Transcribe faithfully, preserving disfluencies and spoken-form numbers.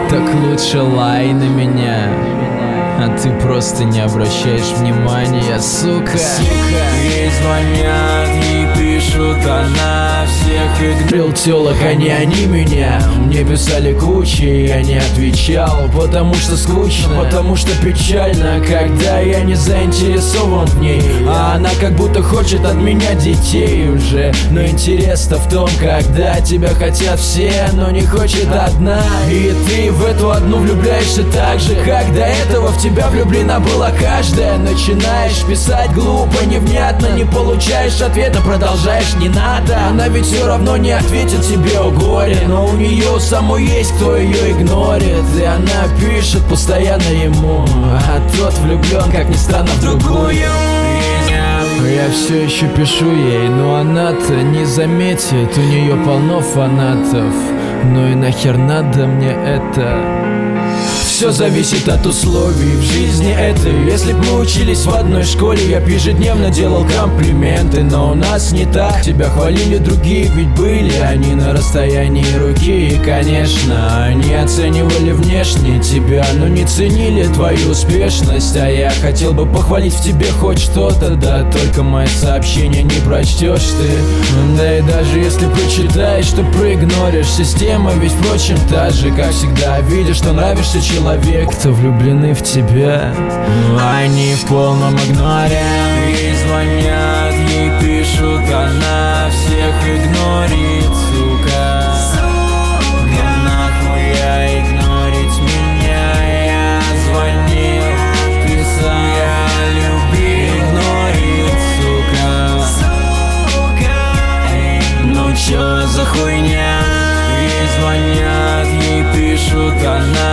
Так лучше лай на меня, а ты просто не обращаешь внимания, сука. Ей звонят, ей пишут, она всех игнорил. Тёлок, они, они меня мне писали кучи, я не отвечал, потому что скучно, потому что печально, когда я не заинтересован в ней, а она как будто хочет от меня детей уже. Но интерес-то в том, когда тебя хотят все, но не хочет одна, и ты в эту одну влюбляешься так же, как до этого в тебя влюблена была каждая. Начинаешь писать глупо, невнятно, не получаешь ответа, продолжаешь, не надо. Она ведь все равно не ответит тебе, о горе, но у нее самой есть кто ее игнорит, и она пишет постоянно ему, а тот влюблен, как ни странно, в другую. Я все еще пишу ей, но она-то не заметит, у нее полно фанатов. Ну и нахер надо мне это? Все зависит от условий в жизни этой. Если б мы учились в одной школе, я б ежедневно делал комплименты. Но у нас не так, тебя хвалили другие, ведь были они на расстоянии руки. И, конечно, они оценивали внешне тебя, но не ценили твою успешность. А я хотел бы похвалить в тебе хоть что-то, да только мои сообщения не прочтешь ты. Да и даже если прочитаешь, то проигноришь. Система ведь, впрочем, та же, как всегда. Видишь, что нравишься человек, кто влюблены в тебя, но они в полном игноре. Ей звонят, ей пишут, она всех игнорит, сука. Но нахуя игнорить меня? Я звонил, писал, я любил, игнорит, сука. Ну чё за хуйня? Ей звонят, ей пишут, она